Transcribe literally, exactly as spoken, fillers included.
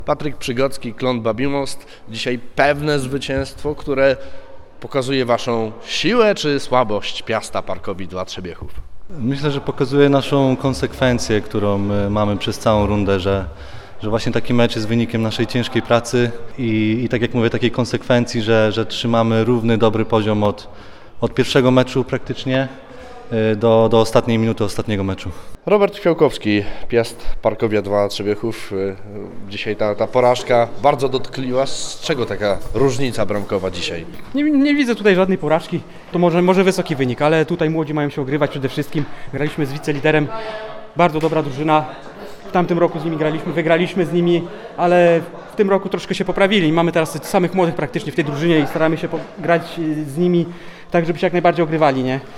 Patryk Przygocki, Klon Babimost. Dzisiaj pewne zwycięstwo, które pokazuje waszą siłę czy słabość Piasta Parkowidła Trzebiechów. Myślę, że pokazuje naszą konsekwencję, którą mamy przez całą rundę, że, że właśnie taki mecz jest wynikiem naszej ciężkiej pracy i, i tak jak mówię, takiej konsekwencji, że, że trzymamy równy, dobry poziom od, od pierwszego meczu praktycznie do, do ostatniej minuty ostatniego meczu. Robert Fiałkowski, Piast Parkowia dwa Trzebiechów. Dzisiaj ta, ta porażka bardzo dotkliła. Z czego taka różnica bramkowa dzisiaj? Nie, nie widzę tutaj żadnej porażki. To może, może wysoki wynik, ale tutaj młodzi mają się ogrywać przede wszystkim. Graliśmy z wiceliderem, bardzo dobra drużyna. W tamtym roku z nimi graliśmy, wygraliśmy z nimi, ale w tym roku troszkę się poprawili. Mamy teraz samych młodych praktycznie w tej drużynie i staramy się grać z nimi tak, żeby się jak najbardziej ogrywali, nie?